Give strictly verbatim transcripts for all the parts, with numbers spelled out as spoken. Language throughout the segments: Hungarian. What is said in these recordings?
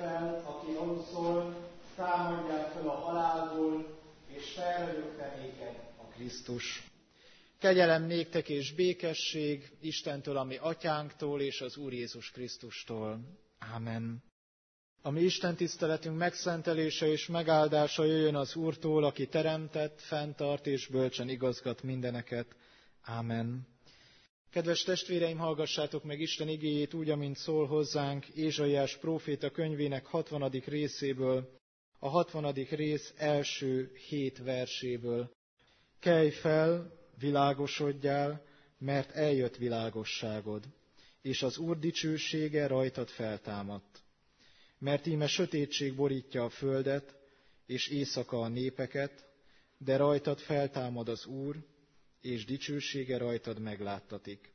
fel, aki aluszol, támadjál fel a halálból, és felrögtenéked a Krisztus. Kegyelem néktek és békesség Istentől, ami atyánktól és az Úr Jézus Krisztustól. Ámen. A mi Isten tiszteletünk megszentelése és megáldása jöjjön az Úrtól, aki teremtett, fenntart és bölcsen igazgat mindeneket. Ámen. Kedves testvéreim, hallgassátok meg Isten igéjét úgy, amint szól hozzánk Ézsaiás próféta könyvének hatvanadik részéből, a hatvanadik rész első hét verséből. Kelj fel, világosodjál, mert eljött világosságod, és az Úr dicsősége rajtad feltámadt. Mert íme sötétség borítja a földet, és éjszaka a népeket, de rajtad feltámad az Úr, és dicsősége rajtad megláttatik.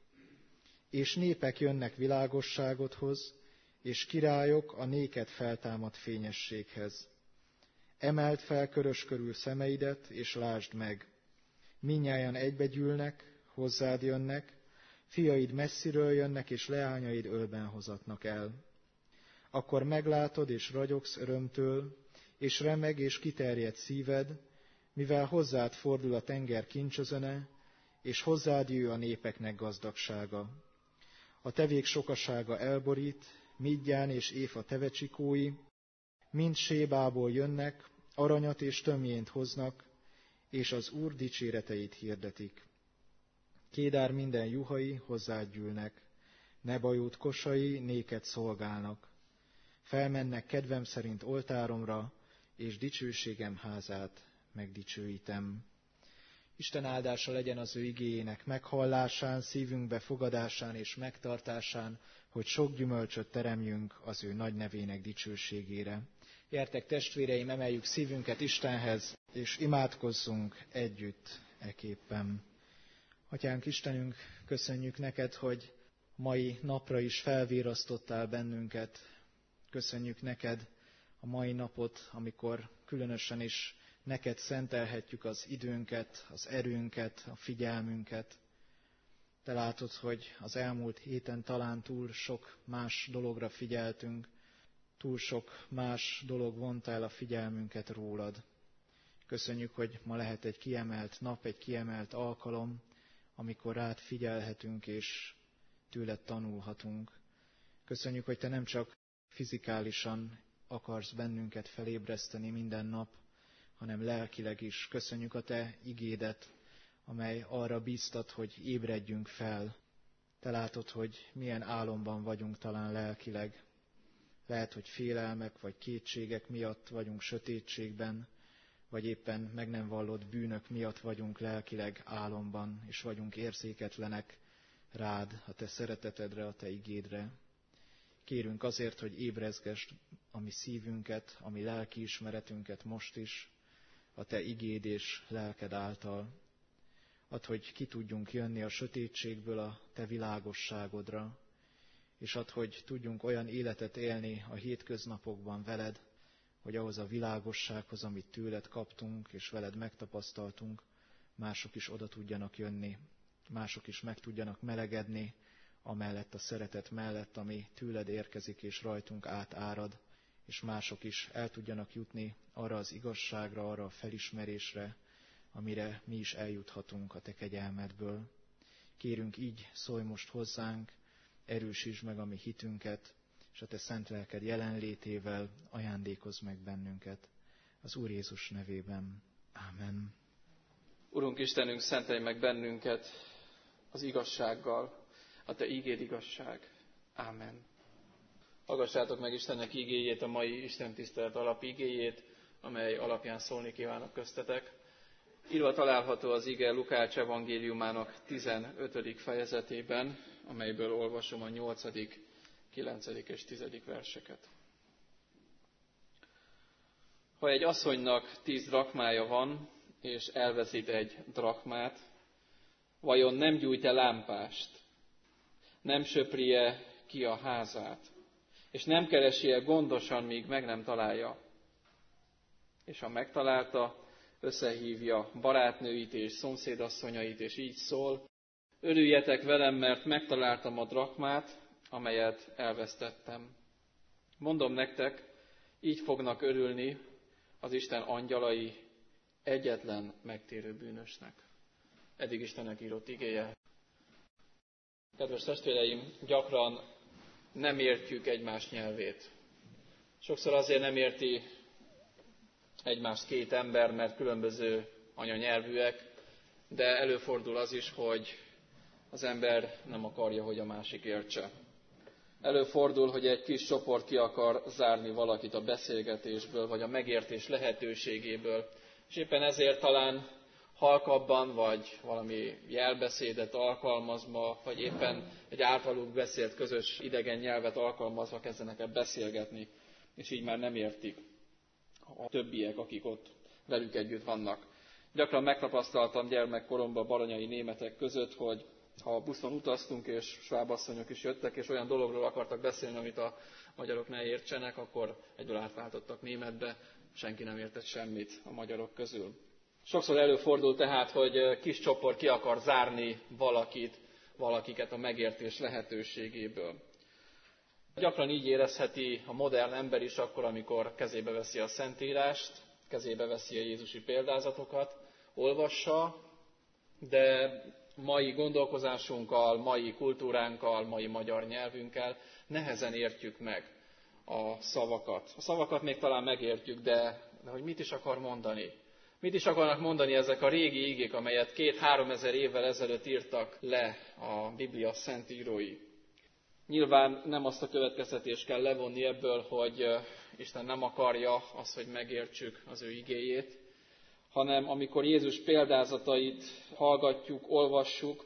És népek jönnek világosságodhoz, és királyok a néked feltámad fényességhez. Emeld fel körös körül szemeidet, és lásd meg. Mindnyájan egybegyűlnek, hozzád jönnek, fiaid messziről jönnek, és leányaid ölben hozatnak el. Akkor meglátod, és ragyogsz örömtől, és remeg, és kiterjed szíved, mivel hozzád fordul a tenger kincsözöne, és hozzád jöjj a népeknek gazdagsága. A tevék sokasága elborít, Midján és Éfa tevecsikói, mind Sébából jönnek, aranyat és tömjént hoznak, és az Úr dicséreteit hirdetik. Kédár minden juhai hozzád gyűlnek, Nebajút kosai néked szolgálnak. Felmennek kedvem szerint oltáromra, és dicsőségem házát megdicsőítem. Isten áldása legyen az ő igéjének meghallásán, szívünkbe fogadásán és megtartásán, hogy sok gyümölcsöt teremjünk az ő nagy nevének dicsőségére. Gyertek testvéreim, emeljük szívünket Istenhez, és imádkozzunk együtt eképpen. Atyánk Istenünk, köszönjük neked, hogy mai napra is felvérasztottál bennünket. Köszönjük neked a mai napot, amikor különösen is neked szentelhetjük az időnket, az erőnket, a figyelmünket. Te látod, hogy az elmúlt héten talán túl sok más dologra figyeltünk, túl sok más dolog vonta el a figyelmünket rólad. Köszönjük, hogy ma lehet egy kiemelt nap, egy kiemelt alkalom, amikor rád figyelhetünk és tőled tanulhatunk. Köszönjük, hogy te nem csak fizikálisan akarsz bennünket felébreszteni minden nap, hanem lelkileg is. Köszönjük a te igédet, amely arra bíztat, hogy ébredjünk fel. Te látod, hogy milyen álomban vagyunk talán lelkileg. Lehet, hogy félelmek vagy kétségek miatt vagyunk sötétségben, vagy éppen meg nem vallott bűnök miatt vagyunk lelkileg álomban, és vagyunk érzéketlenek rád, a te szeretetedre, a te igédre. Kérünk azért, hogy ébrezgesd a mi szívünket, a mi lelkiismeretünket most is, a te igéd és lelked által. Add, hogy ki tudjunk jönni a sötétségből a te világosságodra, és add, hogy tudjunk olyan életet élni a hétköznapokban veled, hogy ahhoz a világossághoz, amit tőled kaptunk és veled megtapasztaltunk, mások is oda tudjanak jönni, mások is meg tudjanak melegedni, amellett a szeretet mellett, ami tőled érkezik és rajtunk átárad, és mások is el tudjanak jutni arra az igazságra, arra a felismerésre, amire mi is eljuthatunk a te kegyelmedből. Kérünk, így szólj most hozzánk, erősítsd meg a mi hitünket, és a te szent lelked jelenlétével ajándékozz meg bennünket. Az Úr Jézus nevében. Ámen. Urunk Istenünk, szentelj meg bennünket az igazsággal, a te ígéd igazság. Ámen. Hallgassátok meg Istennek igéjét, a mai Isten tisztelet alapigéjét, amely alapján szólni kívánok köztetek. Írva található az ige Lukács evangéliumának tizenötödik fejezetében, amelyből olvasom a nyolcadik, kilencedik és tizedik verseket. Ha egy asszonynak tíz drakmája van, és elveszít egy drakmát, vajon nem gyújt-e lámpást, nem söpri-e ki a házát, és nem keresi-e gondosan, míg meg nem találja? És ha megtalálta, összehívja barátnőit és szomszédasszonyait, és így szól: örüljetek velem, mert megtaláltam a drakmát, amelyet elvesztettem. Mondom nektek, Így fognak örülni az Isten angyalai egyetlen megtérő bűnösnek. Eddig Istennek írott igéje. Kedves testvéreim, gyakran nem értjük egymás nyelvét. Sokszor azért nem érti egymást két ember, mert különböző anyanyelvűek, de előfordul az is, hogy az ember nem akarja, hogy a másik értse. Előfordul, hogy egy kis csoport ki akar zárni valakit a beszélgetésből, vagy a megértés lehetőségéből, és éppen ezért talán halkabban, vagy valami jelbeszédet alkalmazva, vagy éppen egy általuk beszélt közös idegen nyelvet alkalmazva kezdenek el beszélgetni, és így már nem értik a többiek, akik ott velük együtt vannak. Gyakran megtapasztaltam gyermekkoromban baranyai németek között, hogy ha buszon utaztunk, és svábasszonyok is jöttek, és olyan dologról akartak beszélni, amit a magyarok ne értsenek, akkor egyből átváltottak németbe, senki nem értett semmit a magyarok közül. Sokszor előfordul tehát, hogy kis csoport ki akar zárni valakit, valakiket a megértés lehetőségéből. Gyakran így érezheti a modern ember is akkor, amikor kezébe veszi a Szentírást, kezébe veszi a jézusi példázatokat, olvassa, de mai gondolkozásunkkal, mai kultúránkkal, mai magyar nyelvünkkel nehezen értjük meg a szavakat. A szavakat még talán megértjük, de, de hogy mit is akar mondani? Mit is akarnak mondani ezek a régi igék, amelyet két-három ezer évvel ezelőtt írtak le a Biblia szentírói? Nyilván nem azt a következtetést kell levonni ebből, hogy Isten nem akarja azt, hogy megértsük az ő igéjét, hanem amikor Jézus példázatait hallgatjuk, olvassuk,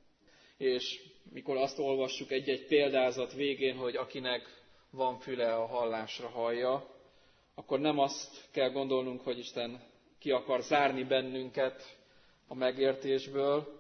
és mikor azt olvassuk egy-egy példázat végén, hogy akinek van füle a hallásra hallja, akkor nem azt kell gondolnunk, hogy Isten ki akar zárni bennünket a megértésből,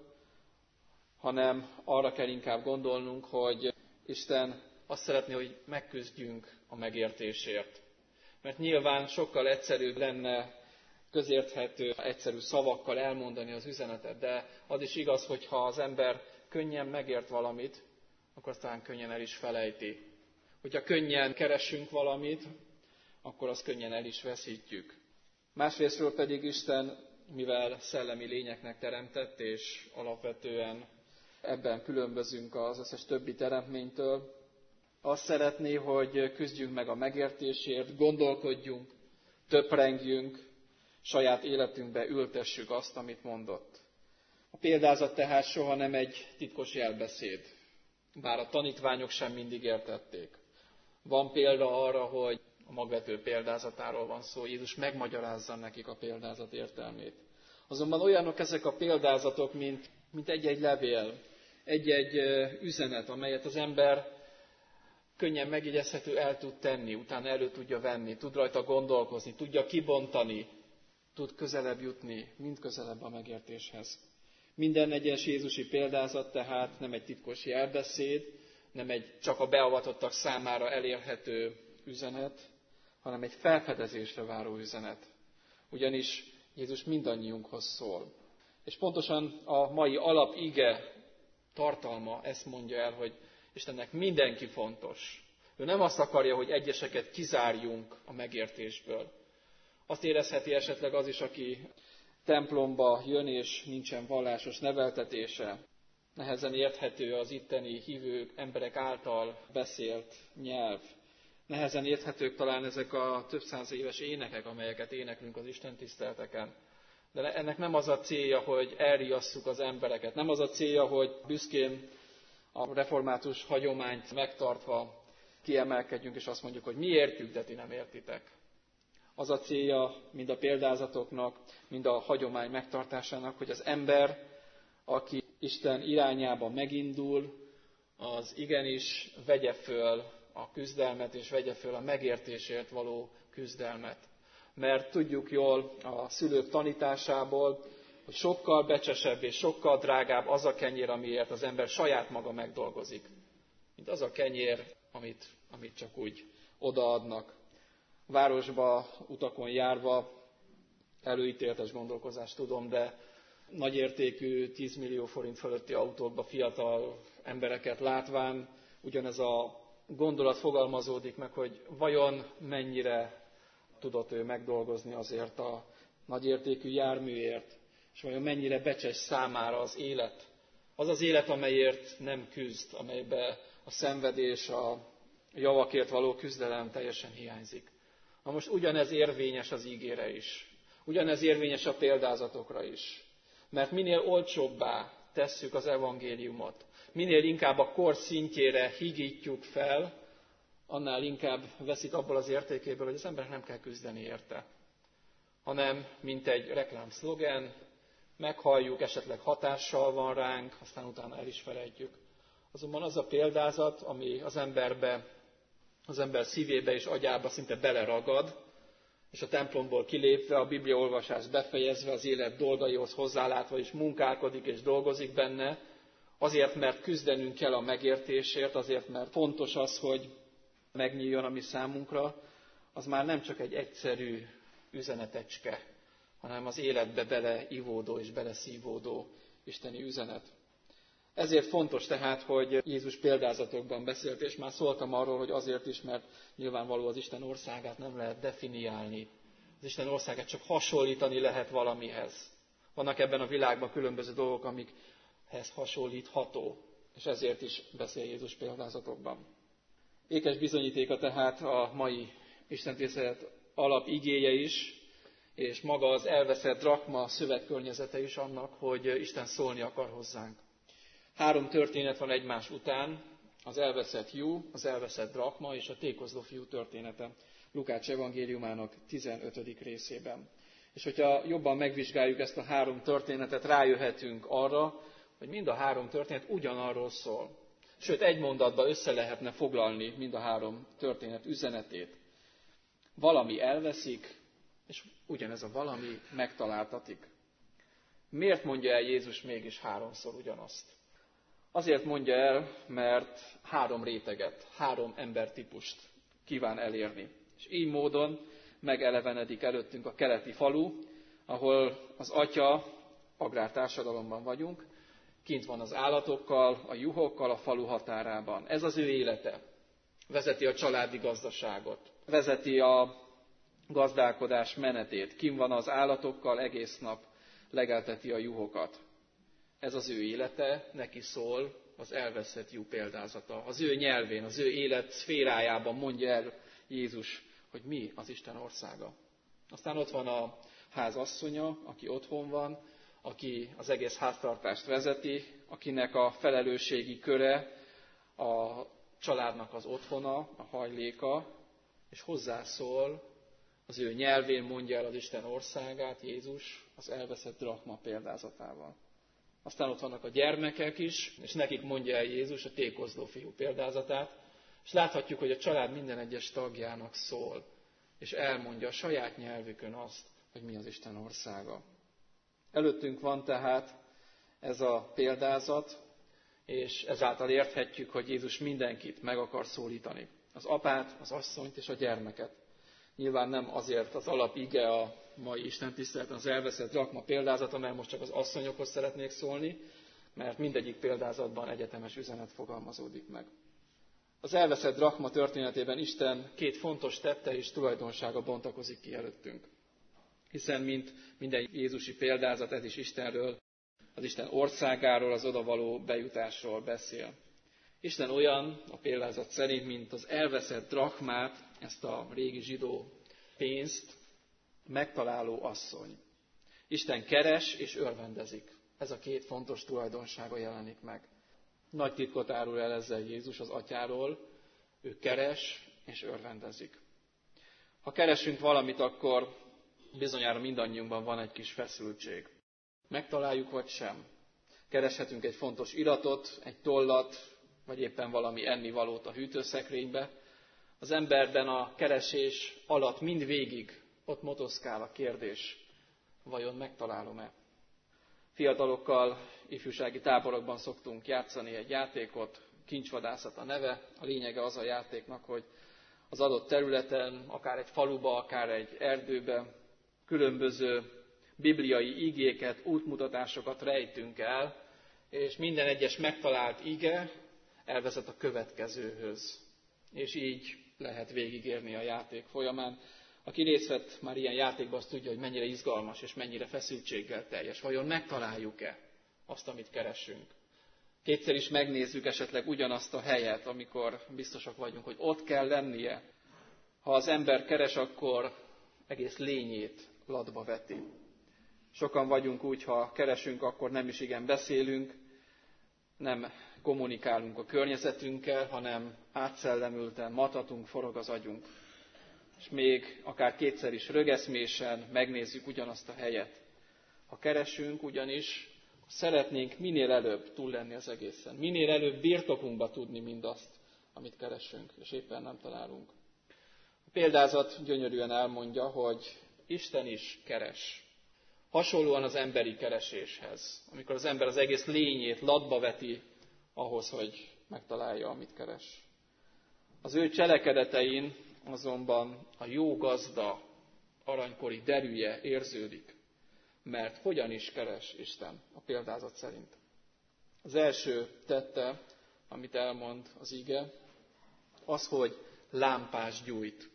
hanem arra kell inkább gondolnunk, hogy Isten azt szeretné, hogy megküzdjünk a megértésért. Mert nyilván sokkal egyszerűbb lenne közérthető, egyszerű szavakkal elmondani az üzenetet, de az is igaz, hogy ha az ember könnyen megért valamit, akkor aztán könnyen el is felejti. Hogyha könnyen keresünk valamit, akkor azt könnyen el is veszítjük. Másrésztről pedig Isten, mivel szellemi lényeknek teremtett, és alapvetően ebben különbözünk az összes többi teremtménytől, azt szeretné, hogy küzdjünk meg a megértésért, gondolkodjunk, töprengjünk, saját életünkbe ültessük azt, amit mondott. A példázat tehát soha nem egy titkos jelbeszéd, bár a tanítványok sem mindig értették. Van példa arra, hogy a magvető példázatáról van szó, Jézus megmagyarázza nekik a példázat értelmét. Azonban olyanok ezek a példázatok, mint, mint egy-egy levél, egy-egy üzenet, amelyet az ember könnyen megjegyezhető el tud tenni, utána elő tudja venni, tud rajta gondolkozni, tudja kibontani, tud közelebb jutni, mind közelebb a megértéshez. Minden egyes jézusi példázat tehát nem egy titkos jelbeszéd, nem egy csak a beavatottak számára elérhető üzenet, hanem egy felfedezésre váró üzenet. Ugyanis Jézus mindannyiunkhoz szól. És pontosan a mai alapige tartalma ezt mondja el, hogy Istennek mindenki fontos. Ő nem azt akarja, hogy egyeseket kizárjunk a megértésből. Azt érezheti esetleg az is, aki templomba jön, és nincsen vallásos neveltetése. Nehezen érthető az itteni hívő emberek által beszélt nyelv. Nehezen érthetők talán ezek a több száz éves énekek, amelyeket éneklünk az istentiszteleteken. De ennek nem az a célja, hogy elriasszuk az embereket. Nem az a célja, hogy büszkén a református hagyományt megtartva kiemelkedjünk, és azt mondjuk, hogy mi értjük, de ti nem értitek. Az a célja mind a példázatoknak, mind a hagyomány megtartásának, hogy az ember, aki Isten irányába megindul, az igenis vegye föl a küzdelmet, és vegye föl a megértésért való küzdelmet. Mert tudjuk jól a szülők tanításából, hogy sokkal becsesebb és sokkal drágább az a kenyér, amiért az ember saját maga megdolgozik, mint az a kenyér, amit, amit csak úgy odaadnak. Városba, utakon járva előítéletes gondolkozást tudom, de nagyértékű, tíz millió forint fölötti autókba fiatal embereket látván ugyanez a gondolat fogalmazódik meg, hogy vajon mennyire tudott ő megdolgozni azért a nagyértékű járműért, és vajon mennyire becses számára az élet. Az az élet, amelyért nem küzd, amelybe a szenvedés, a javakért való küzdelem teljesen hiányzik. Na most ugyanez érvényes az ígére is. Ugyanez érvényes a példázatokra is. Mert minél olcsóbbá tesszük az evangéliumot, minél inkább a kor szintjére higítjuk fel, annál inkább veszik abból az értékéből, hogy az emberek nem kell küzdeni érte. Hanem, mint egy reklámszlogen, meghalljuk, esetleg hatással van ránk, aztán utána el is felejtjük. Azonban az a példázat, ami az emberbe, az ember szívébe és agyába szinte beleragad, és a templomból kilépve, a bibliaolvasást befejezve, az élet dolgaihoz hozzálátva is munkálkodik és dolgozik benne, azért, mert küzdenünk kell a megértésért, azért, mert fontos az, hogy megnyíljon a mi számunkra, az már nem csak egy egyszerű üzenetecske, hanem az életbe beleivódó és beleszívódó isteni üzenet. Ezért fontos tehát, hogy Jézus példázatokban beszélt, és már szóltam arról, hogy azért is, mert nyilvánvaló az Isten országát nem lehet definiálni. Az Isten országát csak hasonlítani lehet valamihez. Vannak ebben a világban különböző dolgok, amikhez hasonlítható, és ezért is beszél Jézus példázatokban. Ékes bizonyítéka tehát a mai istentisztelet alapigéje is, és maga az elveszett drakma szövegkörnyezete is annak, hogy Isten szólni akar hozzánk. Három történet van egymás után, az elveszett jú, az elveszett drakma és a tékozló fiú története Lukács evangéliumának tizenötödik részében. És hogyha jobban megvizsgáljuk ezt a három történetet, rájöhetünk arra, hogy mind a három történet ugyanarról szól. Sőt, egy mondatba össze lehetne foglalni mind a három történet üzenetét. Valami elveszik, és ugyanez a valami megtaláltatik. Miért mondja el Jézus mégis háromszor ugyanazt? Azért mondja el, mert három réteget, három embertípust kíván elérni. És így módon megelevenedik előttünk a keleti falu, ahol az atya, agrártársadalomban vagyunk, kint van az állatokkal, a juhokkal a falu határában. Ez az ő élete. Vezeti a családi gazdaságot, vezeti a gazdálkodás menetét, kint van az állatokkal egész nap, legelteti a juhokat. Ez az ő élete, neki szól az elveszett jú példázata. Az ő nyelvén, az ő élet szférájában mondja el Jézus, hogy mi az Isten országa. Aztán ott van a ház asszonya, aki otthon van, aki az egész háztartást vezeti, akinek a felelősségi köre a családnak az otthona, a hajléka, és hozzászól, az ő nyelvén mondja el az Isten országát, Jézus, az elveszett drakma példázatával. Aztán ott vannak a gyermekek is, és nekik mondja el Jézus a tékozló fiú példázatát, és láthatjuk, hogy a család minden egyes tagjának szól, és elmondja a saját nyelvükön azt, hogy mi az Isten országa. Előttünk van tehát ez a példázat, és ezáltal érthetjük, hogy Jézus mindenkit meg akar szólítani. Az apát, az asszonyt és a gyermeket. Nyilván nem azért az alapige a mai istentiszteleten az elveszett drakma példázata, mert most csak az asszonyokhoz szeretnék szólni, mert mindegyik példázatban egyetemes üzenet fogalmazódik meg. Az elveszett drakma történetében Isten két fontos tette és tulajdonsága bontakozik ki előttünk. Hiszen, mint minden jézusi példázat, ez is Istenről, az Isten országáról, az odavaló bejutásról beszél. Isten olyan, a példázat szerint, mint az elveszett drakmát, ezt a régi zsidó pénzt megtaláló asszony. Isten keres és örvendezik. Ez a két fontos tulajdonsága jelenik meg. Nagy titkot árul el ezzel Jézus az atyáról, ő keres és örvendezik. Ha keresünk valamit, akkor bizonyára mindannyiunkban van egy kis feszültség. Megtaláljuk vagy sem. Kereshetünk egy fontos iratot, egy tollat, vagy éppen valami ennivalót a hűtőszekrénybe. Az emberben a keresés alatt mindvégig ott motoszkál a kérdés, vajon megtalálom-e? Fiatalokkal ifjúsági táborokban szoktunk játszani egy játékot, kincsvadászat a neve. A lényege az a játéknak, hogy az adott területen, akár egy faluba, akár egy erdőbe különböző bibliai igéket, útmutatásokat rejtünk el, és minden egyes megtalált ige elvezet a következőhöz. És így lehet végigérni a játék folyamán. Aki részt vett már ilyen játékban, azt tudja, hogy mennyire izgalmas és mennyire feszültséggel teljes. Vajon megtaláljuk-e azt, amit keresünk? Kétszer is megnézzük esetleg ugyanazt a helyet, amikor biztosak vagyunk, hogy ott kell lennie. Ha az ember keres, akkor egész lényét latba veti. Sokan vagyunk úgy, ha keresünk, akkor nem is igen beszélünk, nem kommunikálunk a környezetünkkel, hanem átszellemülten matatunk, forog az agyunk. És még akár kétszer is rögeszmésen megnézzük ugyanazt a helyet. Ha keresünk, ugyanis szeretnénk minél előbb túl lenni az egészen. Minél előbb birtokunkba tudni mindazt, amit keresünk, és éppen nem találunk. A példázat gyönyörűen elmondja, hogy Isten is keres. Hasonlóan az emberi kereséshez, amikor az ember az egész lényét latba veti ahhoz, hogy megtalálja, amit keres. Az ő cselekedetein azonban a jó gazda aranykori derűje érződik, mert hogyan is keres Isten a példázat szerint. Az első tette, amit elmond az ige, az, hogy lámpás gyújt.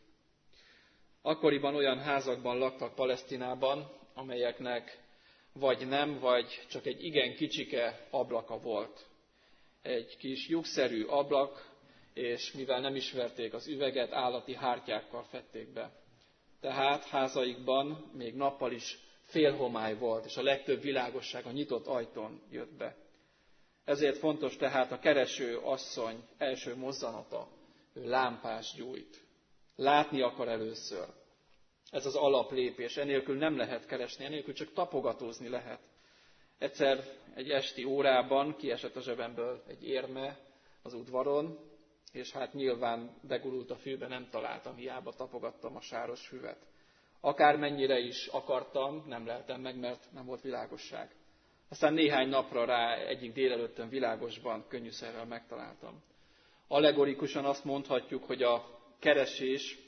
Akkoriban olyan házakban laktak Palesztinában, amelyeknek vagy nem, vagy csak egy igen kicsike ablaka volt. Egy kis lyukszerű ablak, és mivel nem ismerték az üveget, állati hártyákkal fedték be. Tehát házaikban még nappal is félhomály volt, és a legtöbb világosság a nyitott ajtón jött be. Ezért fontos tehát a kereső asszony első mozzanata, ő lámpás gyújt. Látni akar először. Ez az alaplépés, enélkül nem lehet keresni, enélkül csak tapogatózni lehet. Egyszer egy esti órában kiesett a zsebemből egy érme az udvaron, és hát nyilván begurult a fűbe, nem találtam, hiába tapogattam a sáros füvet. Akármennyire is akartam, nem lehetem meg, mert nem volt világosság. Aztán néhány napra rá egyik délelőttön világosban, könnyűszerrel megtaláltam. Allegorikusan azt mondhatjuk, hogy a keresés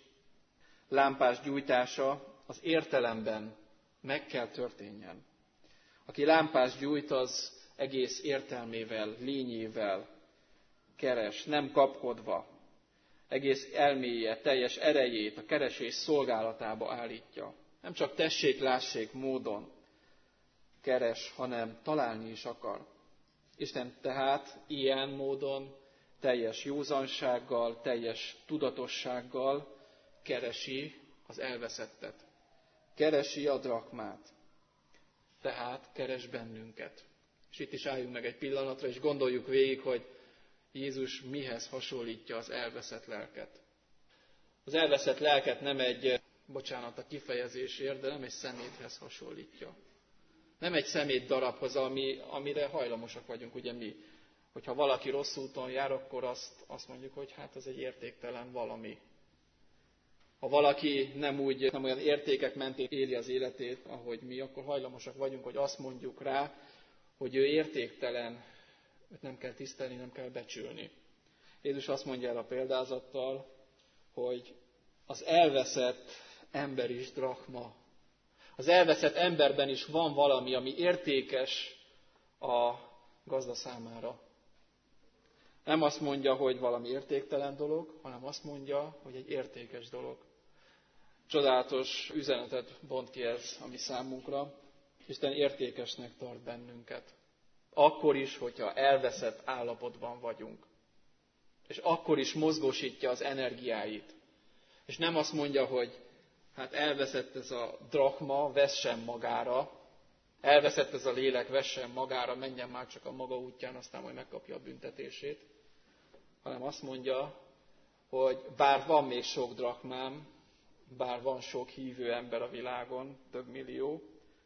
lámpás gyújtása az értelemben meg kell történjen. Aki lámpás gyújt, az egész értelmével, lényével keres, nem kapkodva. Egész elméje, teljes erejét a keresés szolgálatába állítja. Nem csak tessék, lássék módon keres, hanem találni is akar. Isten tehát ilyen módon, teljes józansággal, teljes tudatossággal keresi az elveszettet. Keresi a drakmát. Tehát keres bennünket. És itt is álljunk meg egy pillanatra, és gondoljuk végig, hogy Jézus mihez hasonlítja az elveszett lelket. Az elveszett lelket nem egy, bocsánat a kifejezésért, de nem egy szeméthez hasonlítja. Nem egy szemét darabhoz, ami, amire hajlamosak vagyunk, ugye mi. Hogyha valaki rossz úton jár, akkor azt, azt mondjuk, hogy hát ez egy értéktelen valami. Ha valaki nem, úgy, nem olyan értékek mentén éli az életét, ahogy mi, akkor hajlamosak vagyunk, hogy azt mondjuk rá, hogy ő értéktelen, őt nem kell tisztelni, nem kell becsülni. Jézus azt mondja el a példázattal, hogy az elveszett ember is drachma. Az elveszett emberben is van valami, ami értékes a gazda számára. Nem azt mondja, hogy valami értéktelen dolog, hanem azt mondja, hogy egy értékes dolog. Csodálatos üzenetet bont ki ez a mi számunkra. Isten értékesnek tart bennünket. Akkor is, hogyha elveszett állapotban vagyunk. És akkor is mozgósítja az energiáit. És nem azt mondja, hogy hát elveszett ez a drachma, vessen magára, elveszett ez a lélek, vessen magára, menjen már csak a maga útján, aztán majd megkapja a büntetését. Hanem azt mondja, hogy bár van még sok drachmám, bár van sok hívő ember a világon, több millió,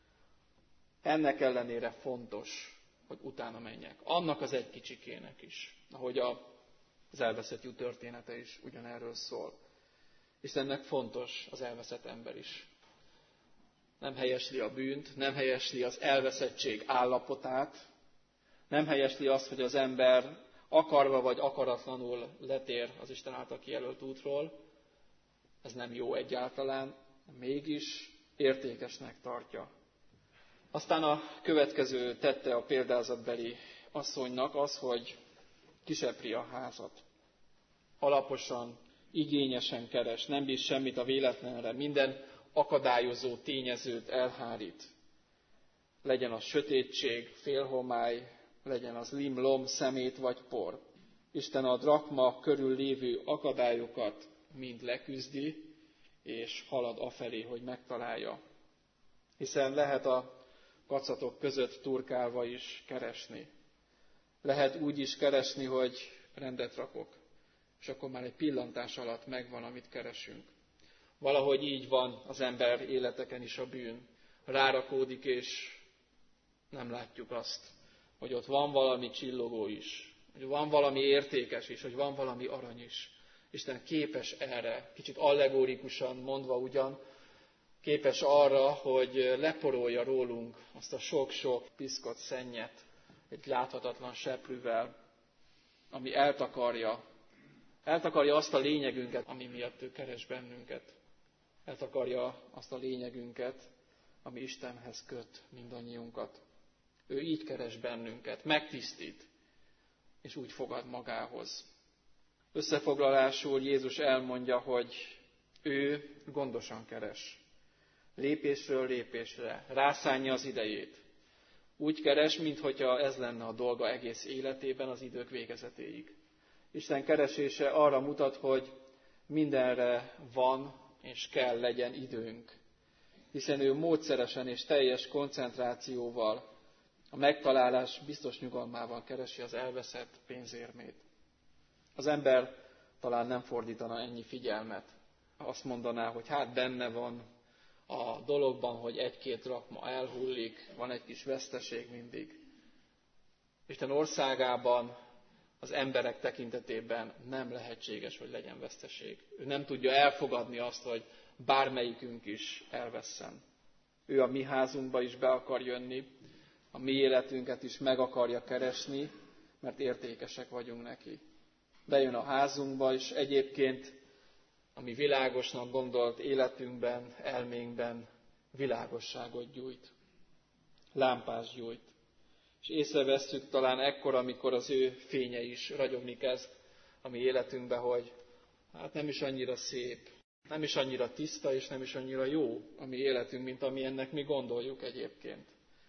ennek ellenére fontos, hogy utána menjek. Annak az egy kicsikének is, ahogy az elveszett lyuk története is ugyanerről szól. Istennek fontos az elveszett ember is. Nem helyesli a bűnt, nem helyesli az elveszettség állapotát, nem helyesli azt, hogy az ember akarva vagy akaratlanul letér az Isten által kijelölt útról. Ez nem jó egyáltalán, mégis értékesnek tartja. Aztán a következő tette a példázatbeli asszonynak az, hogy kisepri a házat. Alaposan, igényesen keres, nem bíz semmit a véletlenre, minden akadályozó tényezőt elhárít. Legyen az sötétség, félhomály, legyen az lim, lom, szemét vagy por. Isten a drakma körül lévő akadályokat mind leküzdi, és halad afelé, hogy megtalálja. Hiszen lehet a kacatok között turkálva is keresni. Lehet úgy is keresni, hogy rendet rakok, és akkor már egy pillantás alatt megvan, amit keresünk. Valahogy így van az ember életeken is a bűn. Rárakódik, és nem látjuk azt, hogy ott van valami csillogó is, hogy van valami értékes is, hogy van valami arany is. Isten képes erre, kicsit allegórikusan mondva ugyan, képes arra, hogy leporolja rólunk azt a sok-sok piszkot szennyet egy láthatatlan seprűvel, ami eltakarja, eltakarja azt a lényegünket, ami miatt ő keres bennünket. Eltakarja azt a lényegünket, ami Istenhez köt mindannyiunkat. Ő így keres bennünket, megtisztít, és úgy fogad magához. Összefoglalásul Jézus elmondja, hogy ő gondosan keres. Lépésről lépésre, rászánja az idejét. Úgy keres, minthogyha ez lenne a dolga egész életében az idők végezetéig. Isten keresése arra mutat, hogy mindenre van és kell legyen időnk. Hiszen ő módszeresen és teljes koncentrációval, a megtalálás biztos nyugalmával keresi az elveszett pénzérmét. Az ember talán nem fordítana ennyi figyelmet. Azt mondaná, hogy hát benne van a dologban, hogy egy-két drakma elhullik, van egy kis veszteség mindig. Isten országában az emberek tekintetében nem lehetséges, hogy legyen veszteség. Ő nem tudja elfogadni azt, hogy bármelyikünk is elvesszen. Ő a mi házunkba is be akar jönni, a mi életünket is meg akarja keresni, mert értékesek vagyunk neki. Bejön a házunkba, és egyébként a mi világosnak gondolt életünkben, elménkben világosságot gyújt. Lámpás gyújt. És észrevesszük talán ekkor, amikor az ő fénye is ragyogni kezd a mi életünkbe, hogy hát nem is annyira szép, nem is annyira tiszta, és nem is annyira jó a mi életünk, mint ami ennek mi gondoljuk egyébként.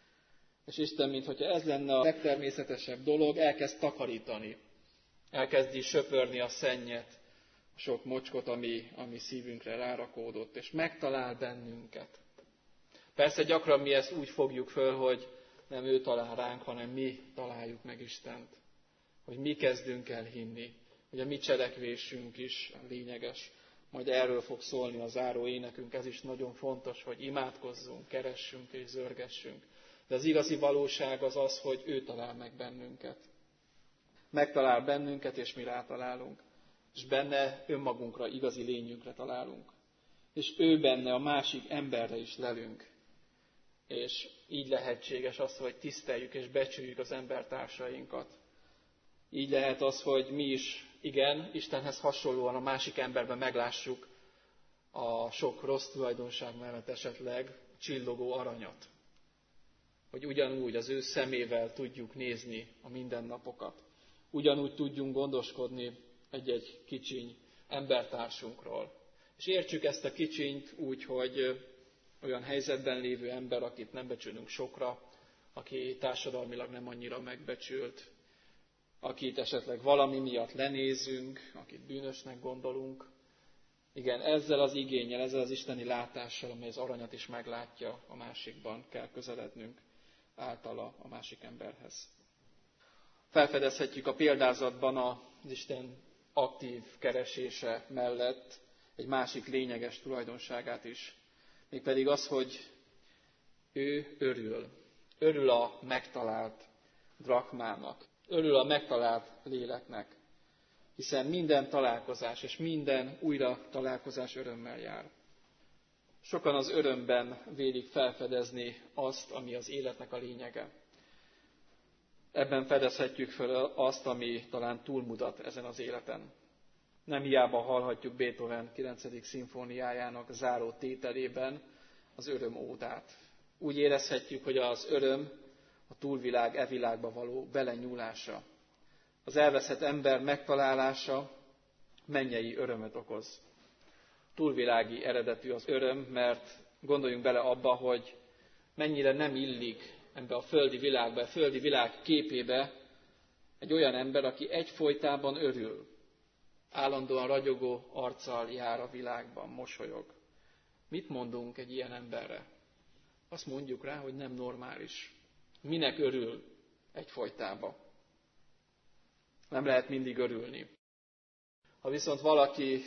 És Isten, mintha ez lenne a legtermészetesebb dolog, elkezd takarítani. Elkezdi söpörni a szennyet, a sok mocskot, ami, ami szívünkre rárakódott, és megtalál bennünket. Persze gyakran mi ezt úgy fogjuk föl, hogy nem ő talál ránk, hanem mi találjuk meg Istent. Hogy mi kezdünk el hinni, hogy a mi cselekvésünk is lényeges. Majd erről fog szólni a záró énekünk, ez is nagyon fontos, hogy imádkozzunk, keressünk és zörgessünk. De az igazi valóság az az, hogy ő talál meg bennünket. Megtalál bennünket, és mi rátalálunk. És benne önmagunkra, igazi lényünkre találunk. És ő benne a másik emberre is lelünk. És így lehetséges az, hogy tiszteljük és becsüljük az embertársainkat. Így lehet az, hogy mi is, igen, Istenhez hasonlóan a másik emberben meglássuk a sok rossz tulajdonság mellett esetleg csillogó aranyat. Hogy ugyanúgy az ő szemével tudjuk nézni a mindennapokat. Ugyanúgy tudjunk gondoskodni egy-egy kicsiny embertársunkról. És értsük ezt a kicsinyt úgy, hogy olyan helyzetben lévő ember, akit nem becsülünk sokra, aki társadalmilag nem annyira megbecsült, akit esetleg valami miatt lenézünk, akit bűnösnek gondolunk. Igen, ezzel az igénnyel, ezzel az isteni látással, amely az aranyat is meglátja a másikban, kell közelednünk általa a másik emberhez. Felfedezhetjük a példázatban az Isten aktív keresése mellett egy másik lényeges tulajdonságát is. Mégpedig az, hogy ő örül. Örül a megtalált drakmának. Örül a megtalált léleknek. Hiszen minden találkozás és minden újra találkozás örömmel jár. Sokan az örömben vélik felfedezni azt, ami az életnek a lényege. Ebben fedezhetjük fel azt, ami talán túlmutat ezen az életen. Nem hiába hallhatjuk Beethoven kilencedik szimfóniájának záró tételében az öröm ódát. Úgy érezhetjük, hogy az öröm a túlvilág, e világba való belenyúlása. Az elveszett ember megtalálása, mennyei örömöt okoz. Túlvilági eredetű az öröm, mert gondoljunk bele abba, hogy mennyire nem illik ebbe a földi világba, a földi világ képébe egy olyan ember, aki egyfolytában örül, állandóan ragyogó arccal jár a világban, mosolyog. Mit mondunk egy ilyen emberre? Azt mondjuk rá, hogy nem normális. Minek örül egyfolytában? Nem lehet mindig örülni. Ha viszont valaki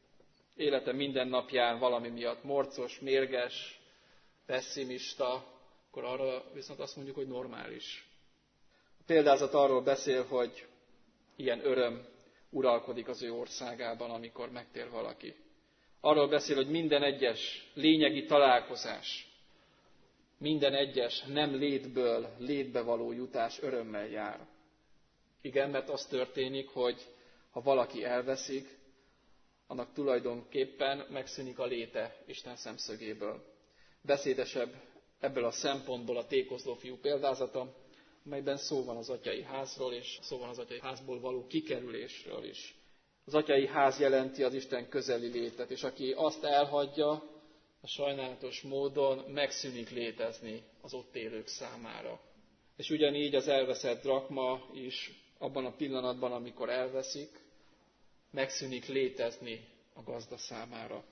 élete minden napján valami miatt morcos, mérges, pesszimista, akkor arra viszont azt mondjuk, hogy normális. A példázat arról beszél, hogy ilyen öröm uralkodik az ő országában, amikor megtér valaki. Arról beszél, hogy minden egyes lényegi találkozás, minden egyes nem létből létbe való jutás örömmel jár. Igen, mert az történik, hogy ha valaki elveszik, annak tulajdonképpen megszűnik a léte Isten szemszögéből. Beszédesebb ebből a szempontból a tékozló fiú példázata, melyben szó van az atyai házról, és szó van az atyai házból való kikerülésről is. Az atyai ház jelenti az Isten közeli létet, és aki azt elhagyja, a sajnálatos módon megszűnik létezni az ott élők számára. És ugyanígy az elveszett drakma is abban a pillanatban, amikor elveszik, megszűnik létezni a gazda számára.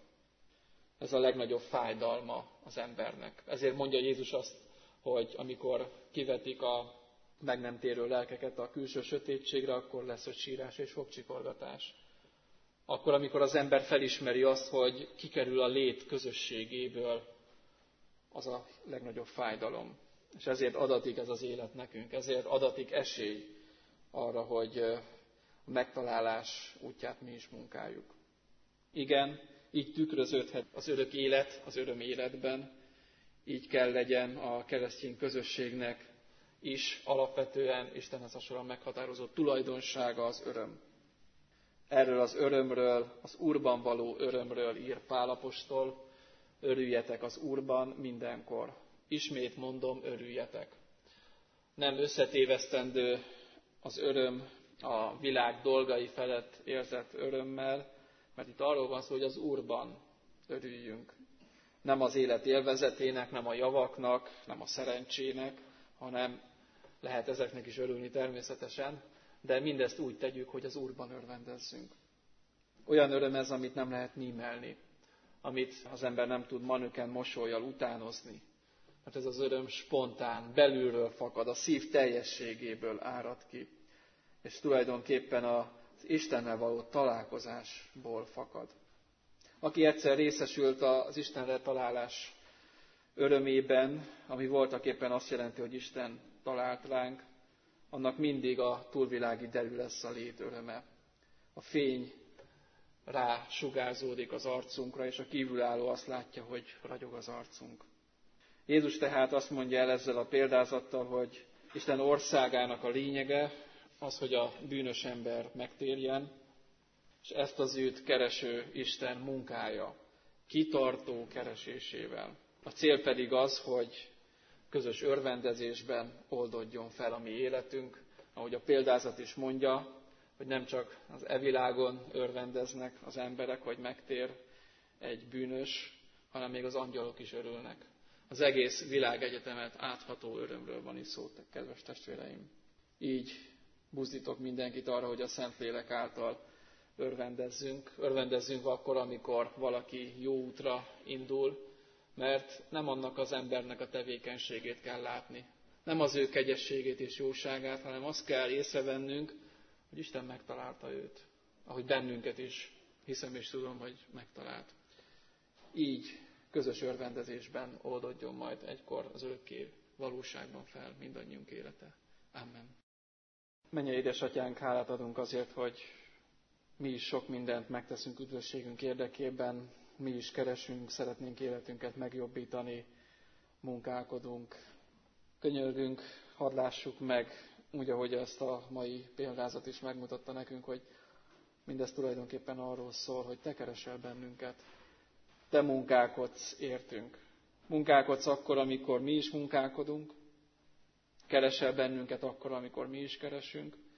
Ez a legnagyobb fájdalma az embernek. Ezért mondja Jézus azt, hogy amikor kivetik a meg nem térő lelkeket a külső sötétségre, akkor lesz ott sírás és fogcsikorgatás. Akkor, amikor az ember felismeri azt, hogy kikerül a lét közösségéből, az a legnagyobb fájdalom. És ezért adatik ez az élet nekünk, ezért adatik esély arra, hogy a megtalálás útját mi is munkáljuk. Igen, így tükröződhet az örök élet az öröm életben, így kell legyen a keresztény közösségnek is alapvetően Istenhez hasonlóan meghatározott tulajdonsága az öröm. Erről az örömről, az Úrban való örömről ír Pál apostol, örüljetek az Úrban mindenkor. Ismét mondom, örüljetek. Nem összetévesztendő az öröm a világ dolgai felett érzett örömmel, mert itt arról van szó, hogy az Úrban örüljünk. Nem az élet élvezetének, nem a javaknak, nem a szerencsének, hanem lehet ezeknek is örülni természetesen, de mindezt úgy tegyük, hogy az Úrban örvendezzünk. Olyan öröm ez, amit nem lehet mímelni, amit az ember nem tud manöken mosollyal utánozni. Mert ez az öröm spontán, belülről fakad, a szív teljességéből árad ki. És tulajdonképpen az Istennel való találkozásból fakad. Aki egyszer részesült az Istenre találás örömében, ami voltaképpen azt jelenti, hogy Isten talált ránk, annak mindig a túlvilági derű lesz a lét öröme. A fény rá sugárzódik az arcunkra, és a kívülálló azt látja, hogy ragyog az arcunk. Jézus tehát azt mondja el ezzel a példázattal, hogy Isten országának a lényege az, hogy a bűnös ember megtérjen, és ezt az őt kereső Isten munkája, kitartó keresésével. A cél pedig az, hogy közös örvendezésben oldódjon fel a mi életünk, ahogy a példázat is mondja, hogy nem csak az e világon örvendeznek az emberek, hogy megtér egy bűnös, hanem még az angyalok is örülnek. Az egész világegyetemet átható örömről van itt szó, kedves testvéreim. Így buzdítok mindenkit arra, hogy a Szentlélek által örvendezzünk. Örvendezzünk akkor, amikor valaki jó útra indul, mert nem annak az embernek a tevékenységét kell látni. Nem az ő kegyességét és jóságát, hanem azt kell észrevennünk, hogy Isten megtalálta őt. Ahogy bennünket is hiszem és tudom, hogy megtalált. Így közös örvendezésben oldódjon majd egykor az örökké valóságban fel mindannyiunk élete. Amen. Mennyei édesatyánk, hálát adunk azért, hogy mi is sok mindent megteszünk üdvösségünk érdekében, mi is keresünk, szeretnénk életünket megjobbítani, munkálkodunk. Könyörgünk, hadd lássuk meg, úgy, ahogy ezt a mai példázat is megmutatta nekünk, hogy mindez tulajdonképpen arról szól, hogy te keresel bennünket. Te munkálkodsz értünk. Munkálkodsz akkor, amikor mi is munkálkodunk, keresel bennünket akkor, amikor mi is keresünk,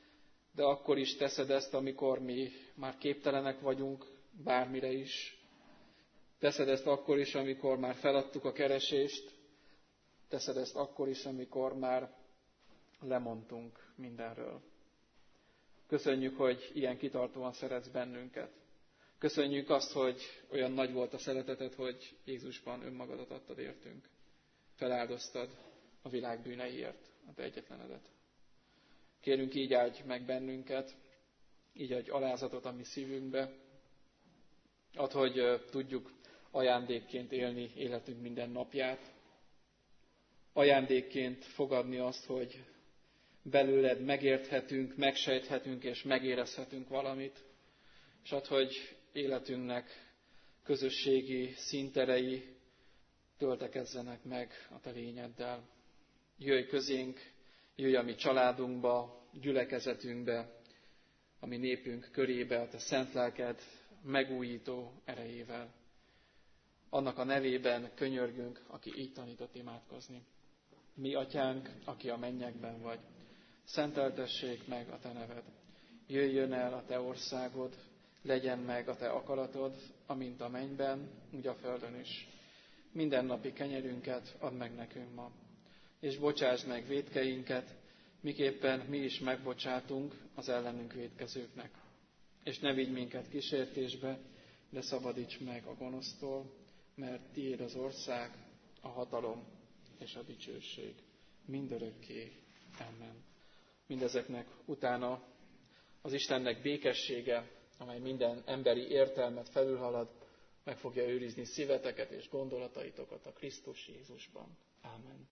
de akkor is teszed ezt, amikor mi már képtelenek vagyunk bármire is. Teszed ezt akkor is, amikor már feladtuk a keresést. Teszed ezt akkor is, amikor már lemondtunk mindenről. Köszönjük, hogy ilyen kitartóan szeretsz bennünket. Köszönjük azt, hogy olyan nagy volt a szereteted, hogy Jézusban önmagadat adtad értünk. Feláldoztad a világ bűneiért, a te egyetlenedet. Kérünk, így áldj meg bennünket, így adj alázatot a mi szívünkbe. Add, hogy tudjuk ajándékként élni életünk minden napját. Ajándékként fogadni azt, hogy belőled megérthetünk, megsejthetünk és megérezhetünk valamit. És add, hogy életünknek közösségi színterei töltekezzenek meg a te lényeddel. Jöjj közénk, jöjj a mi családunkba, gyülekezetünkbe, a mi népünk körébe, a te szent lelked megújító erejével. Annak a nevében könyörgünk, aki így tanított imádkozni. Mi, atyánk, aki a mennyekben vagy, szenteltessék meg a te neved. Jöjjön el a te országod, legyen meg a te akaratod, amint a mennyben, úgy a földön is. Mindennapi kenyerünket add meg nekünk ma, és bocsásd meg vétkeinket, miképpen mi is megbocsátunk az ellenünk vétkezőknek. És ne vigy minket kísértésbe, de szabadíts meg a gonosztól, mert tiéd az ország, a hatalom és a dicsőség mindörökké. Amen. Mindezeknek utána az Istennek békessége, amely minden emberi értelmet felülhalad, meg fogja őrizni szíveteket és gondolataitokat a Krisztus Jézusban. Amen.